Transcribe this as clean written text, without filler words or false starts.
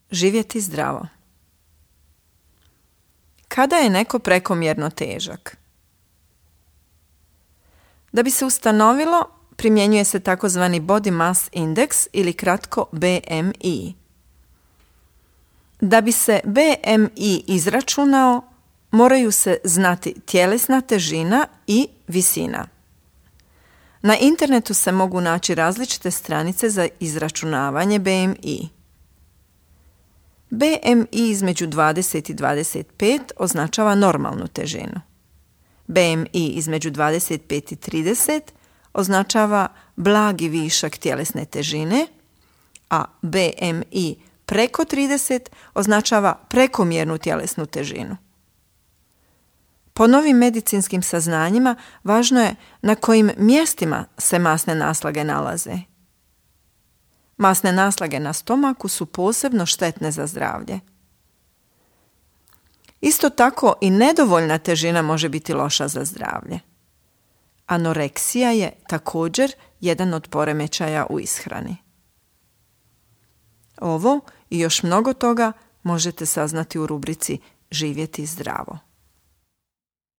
Živjeti zdravo. Kada je neko prekomjerno težak? Da bi se ustanovilo, primjenjuje se takozvani Body Mass Index ili kratko BMI. Da bi se BMI izračunao, moraju se znati tjelesna težina i visina. Na internetu se mogu naći različite stranice za izračunavanje BMI. BMI između 20 i 25 označava normalnu težinu. BMI između 25 i 30 označava blagi višak tjelesne težine, a BMI preko 30 označava prekomjernu tjelesnu težinu. Po novim medicinskim saznanjima važno je na kojim mjestima se masne naslage nalaze. Masne naslage na stomaku su posebno štetne za zdravlje. Isto tako i nedovoljna težina može biti loša za zdravlje. Anoreksija je također jedan od poremećaja u ishrani. Ovo i još mnogo toga možete saznati u rubrici Živjeti zdravo.